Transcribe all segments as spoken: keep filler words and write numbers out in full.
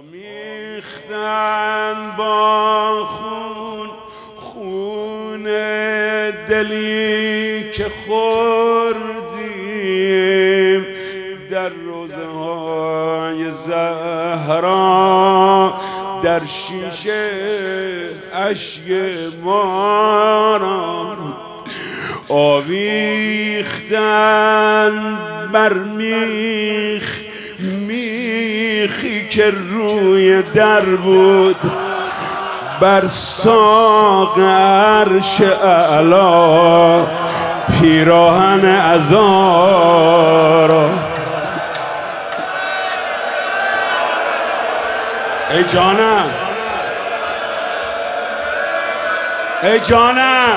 آمیختن با خون خون دلی که خوردیم در روزه های زهرا، در شیشه اشک ما را آویختن بر میخ، میخی که روی در بود بر ساق عرش اعلی، پیراهن عزا. ای جانم، ای جانم،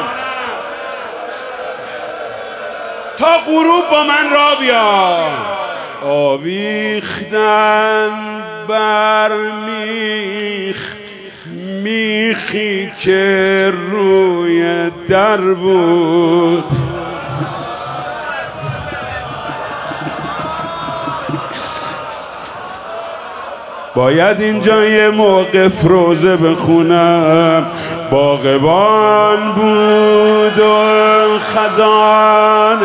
تا غروب با من را بیا. آویختن بر میخ، میخی که روی در بود باید اینجا یه موقف روزه بخونم. باغبان بود و خزان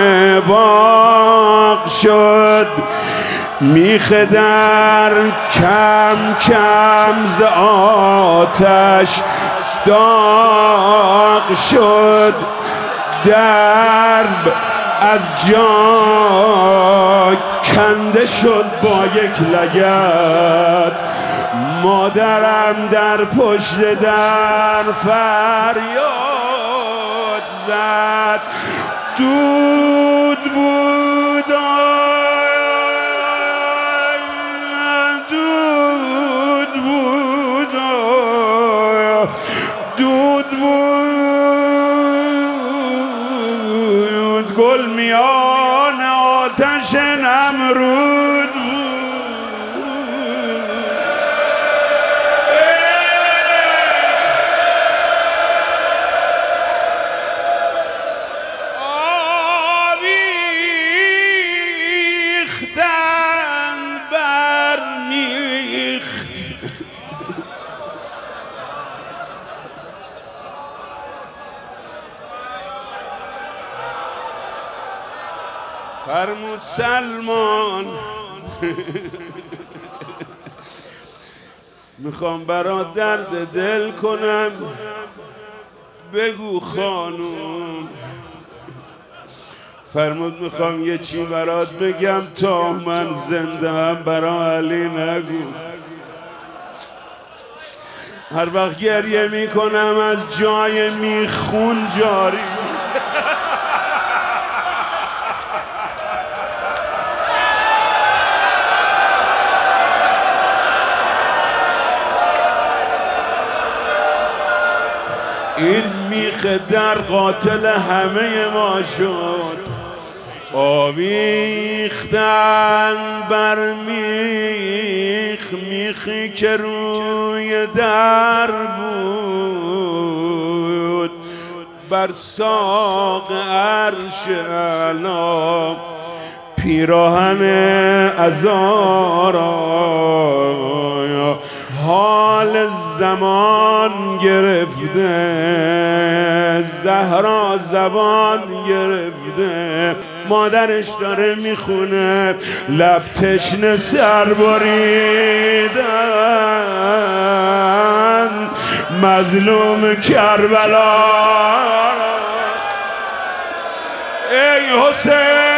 باغ شد، میخ در کم کم ز آتش داغ شد، درب از جا کنده شد با یک لگد. مادرم در پشت در فریاد زد، دود بود دود بود دود بود گل میان آتش نمرود بود. فرمود سلمان میخوام برات درد دل کنم، بگو خانوم. فرمود میخوام یه چی برات بگم، تا من زنده هم برا علی نگو. هر وقت گریه میکنم از جای میخون جاری. این میخ در قاتل همه ما شد. آویختن بر میخ، میخی که روی در بود بر ساق عرش اعلی، پیراهن عزا. حال زمان گرفته، زهرا زبان گرفته، مادرش داره میخونه، لب تشنه سر بریدن، مظلوم کربلا. ای حسین،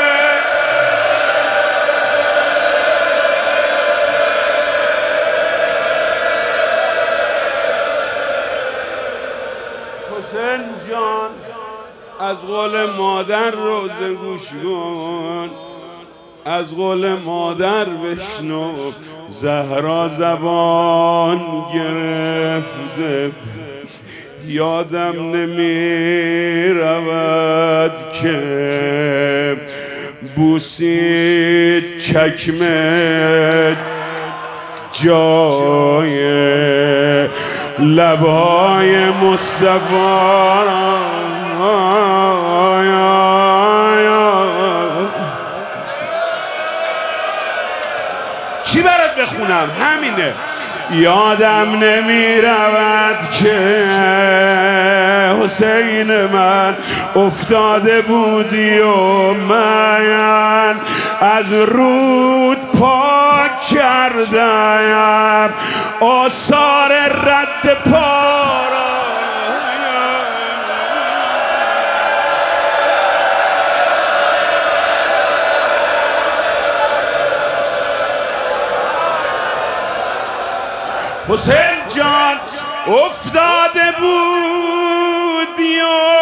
حسین جان، از قول مادر روزه گوش کن، از قول مادر بشنو. زهرا زبان گرفته، یادم نمی رود که بوسید چکم جای لبهای مصطفی. چی برات بخونم همینه. یادم نمی رود که حسین من افتاده بودی و من از رود پاک کردم آثار رد پارا. حسین جان افتاده بودی و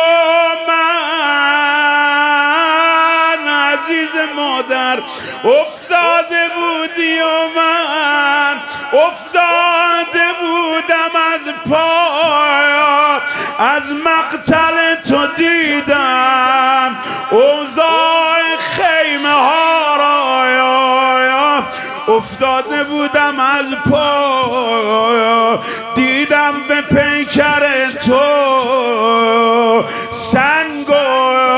من عزیز مادر افتاده بودی و من افتاده بودم از پایا از مقتل تو دیدم اوضاع خیمه ها را افتاده بودم از پا دیدم به پیکر تو سنگ و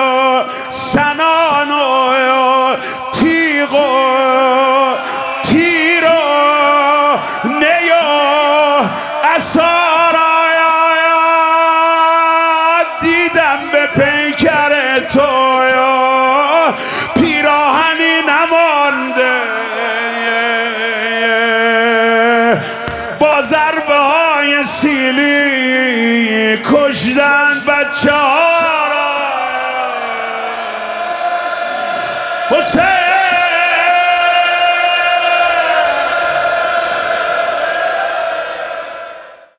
سنان و تیغ و تیر و نی و عصا را دیدم به پیکر تو پیراهنی نمانده با ضربه های سیلی کشتن بچه ها را. حسین